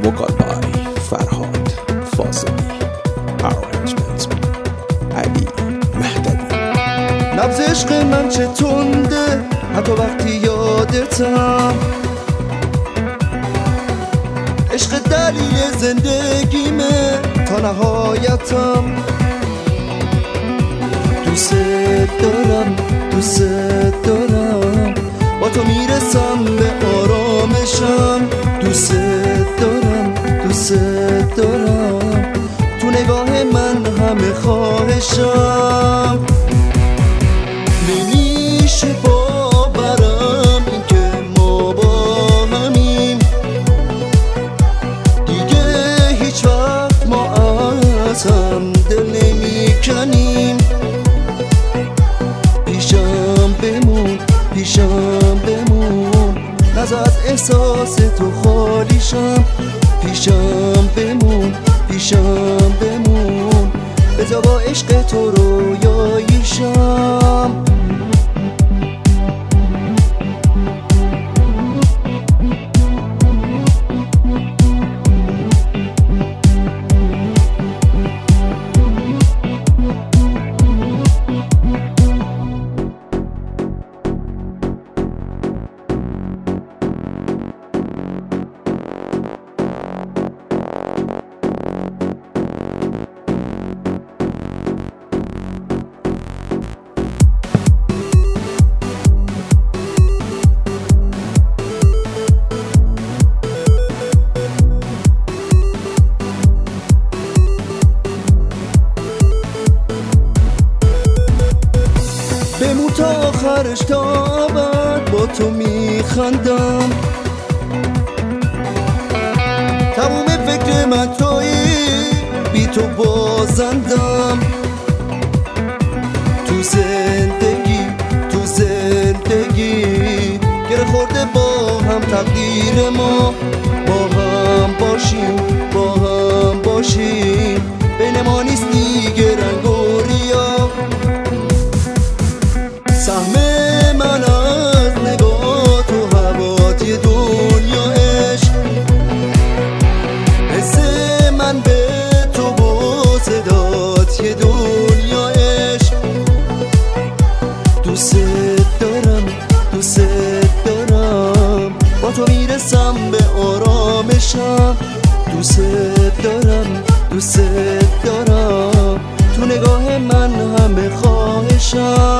vocal by فرهاد فاضلی، arrangements علی مهدوی. نبض عشق من چه تنده حتی وقتی یادتم، عشق دلیل زندگیمه تا نهایتم. دوست دارم دوست دارم، با تو میرسم به آرامشم. دوست دارم دوست دارم، تو نگاه من همه خواهشم. نمیشه باورم این که ما با همیم، دیگه هیچ وقت ما از هم دل نمی کنیم. پیشم بمون، نذار از احساس تو خالیشم. پیشم بمون، بذار با عشق تو رویاییشم. بمون تا آخرش، تا ابد با تو میخندم. تموم فکر من تویی، بی تو بازندم. تو زندگی گره خورده با هم تقدیر ما. با هم باشیم بین ما نیست دیگه رنگ و ریا. سهم من از نگاه تو هوات یه دنیا عشق، حس من به تو و صدات یه دنیا عشق. دوست دارم، با تو میرسم به آرامشم. دوست دارم، تو نگاه من همه خواهشم.